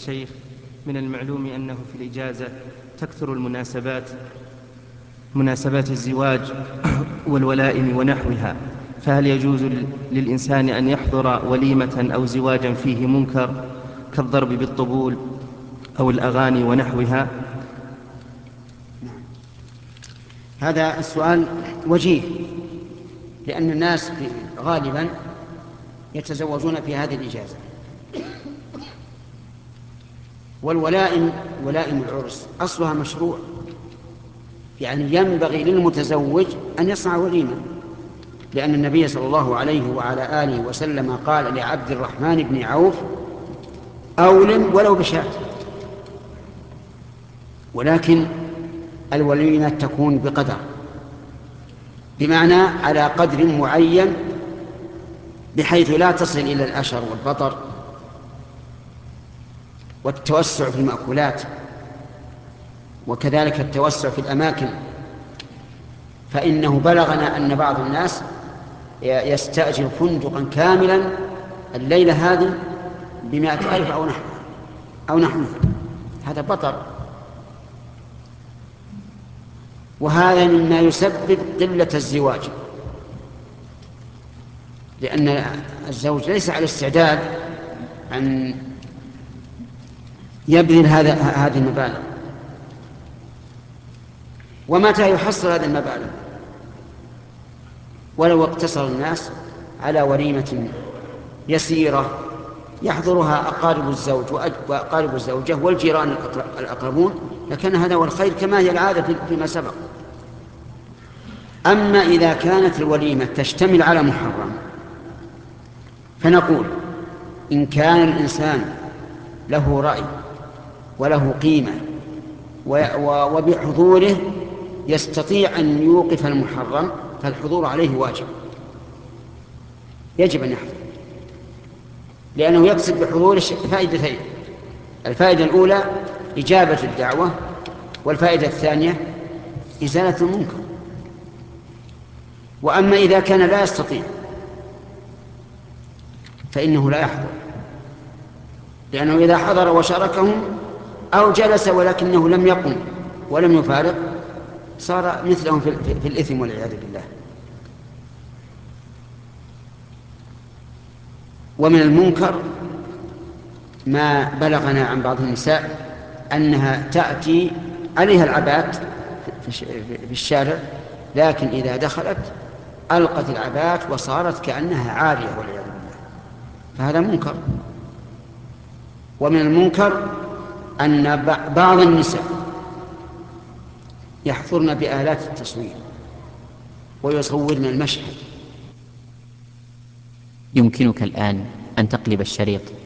الشيخ، من المعلوم أنه في الإجازة تكثر مناسبات الزواج والولائم ونحوها، فهل يجوز للإنسان أن يحضر وليمة أو زواجا فيه منكر كالضرب بالطبول أو الأغاني ونحوها؟ هذا السؤال وجيه، لأن الناس غالبا يتزوجون في هذه الإجازة. والولائم ولائم العرس أصلها مشروع، يعني ينبغي للمتزوج أن يصنع وليمة، لأن النبي صلى الله عليه وعلى آله وسلم قال لعبد الرحمن بن عوف: أولم ولو بشاة. ولكن الوليمة تكون بقدر، بمعنى على قدر معين، بحيث لا تصل إلى الأشر والبطر والتوسع في المأكولات، وكذلك التوسع في الأماكن. فإنه بلغنا أن بعض الناس يستأجر فندقا كاملا الليلة هذه ب100,000 أو نحوها. هذا بطر، وهذا مما يسبب قلة الزواج، لأن الزوج ليس على استعداد أن يبذل هذه المبالغ. ومتى يحصل هذه المبالغ؟ ولو اقتصر الناس على وليمة يسيرة يحضرها أقارب الزوج وأقارب الزوجة والجيران الأقربون، لكن هذا هو الخير، كما هي العادة فيما سبق. أما إذا كانت الوليمة تشتمل على محرم، فنقول: إن كان الإنسان له رأي وله قيمة وبحضوره يستطيع أن يوقف المحرم، فالحضور عليه واجب، يجب أن يحضر، لأنه يقصد بحضوره فائدتين: الفائدة الأولى إجابة الدعوة، والفائدة الثانية إزالة المنكر. وأما إذا كان لا يستطيع فإنه لا يحضر، لأنه إذا حضر وشاركهم أو جلس ولكنه لم يقم ولم يفارق صار مثلهم في الإثم والعياذ بالله. ومن المنكر ما بلغنا عن بعض النساء أنها تأتي عليها العبات في الشارع، لكن إذا دخلت ألقت العبات وصارت كأنها عارية والعياذ بالله، فهذا منكر. ومن المنكر أن بعض النساء يحضرن بآلات التصوير ويصورن المشهد. يمكنك الآن أن تقلب الشريط.